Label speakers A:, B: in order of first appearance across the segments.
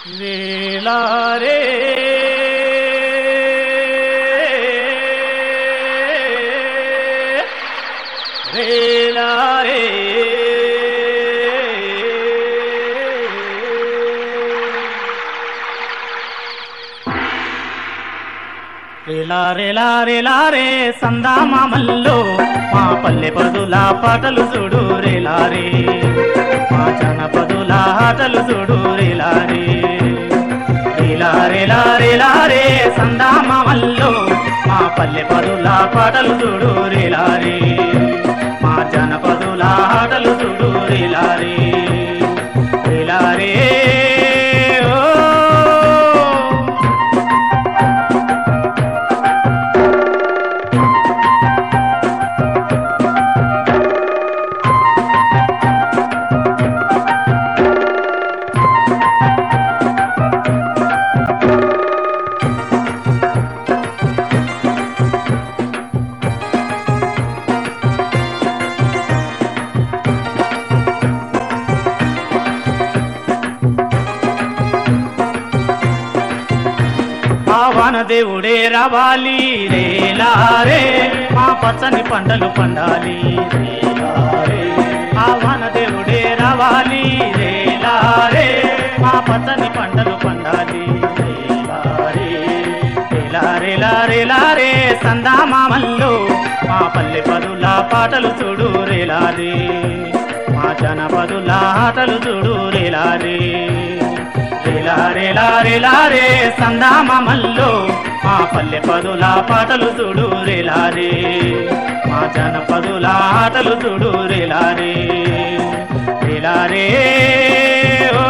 A: రేలారే రేలారే రేలారే సందామామల్లో మా పల్లె పదుల పాటలు చూడు రేలారే మా జనపదుల ఆటలు చూడు రేలారే రేలారే సందామామల్లో మా పల్లె పదుల పాటలు చూడు రేలారే మా జనపదుల ఆటలు చూడు రేలారే రేలారే వానదేవుడే రావాలి రేలారే మా పచ్చని పంటలు పండాలి రేలారే ఆ వానదేవుడే రావాలి రేలారే మా పచ్చని పంటలు పండాలి రేలారే రేలారే సందామామల్లో మా పల్లె పదుల పాటలు చూడు రేలారే మా జనపదుల ఆటలు చూడు రేలారే రేలారే సందామామల్లో మా పల్లె పదుల పాటలు చూడు రేలారే మా జనపదుల ఆటలు చూడు రేలారే రేలారే ఓ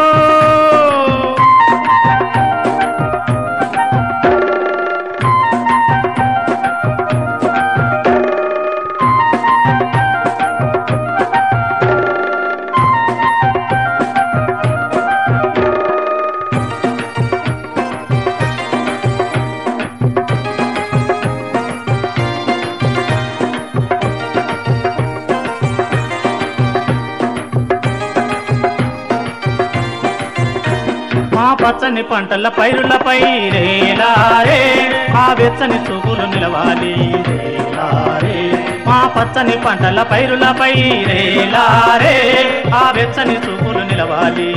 A: మా పచ్చని పంటల పైరులపై రేలారే మా వెచ్చని చూపులు నిలవాలి రేలారే మా పచ్చని పంటల పైరులపై రేలారే ఆ వెచ్చని చూపులు నిలవాలి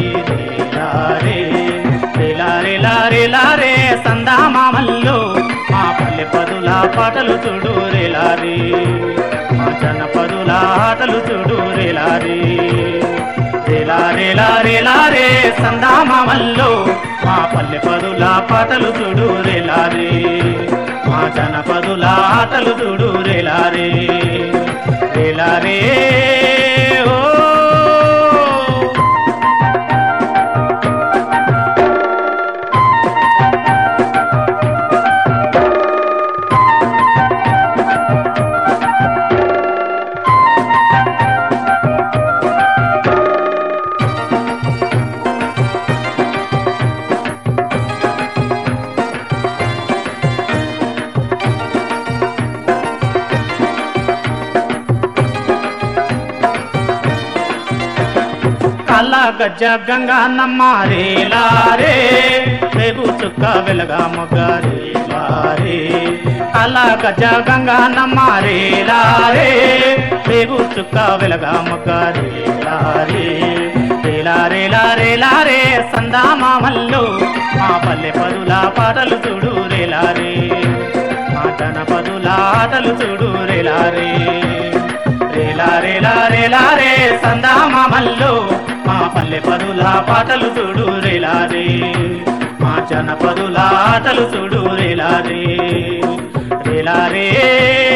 A: రేలారే సందామామల్లో మా పల్లె పదుల పాటలు చూడు రేలారే మా జనపదుల ఆటలు చూడు రేలారే రేలారే సందామామల్లో మా పల్లె పదుల పాటలు చూడు రేలారే మా జనపదుల ఆటలు చూడు రేలారే ఓ అలా గజ్జ గంగా నమ్మ రేలారే రేగు చుక్క వెలగా మొగ్గ అలా గజ్జ గంగా నమ్మ రేలారే రేగు చుక్క వెలగా మొగ్గ రేలారే సందామామల్లో మా పల్లె పదుల పాటలు చూడు రేలారే మా జనపదుల ఆటలు చూడు రేలారే రేలారే సందామామల్లో మా పల్లె పదుల పాటలు చూడు రేలారే మా జనపదుల ఆటలు చూడు రేలారే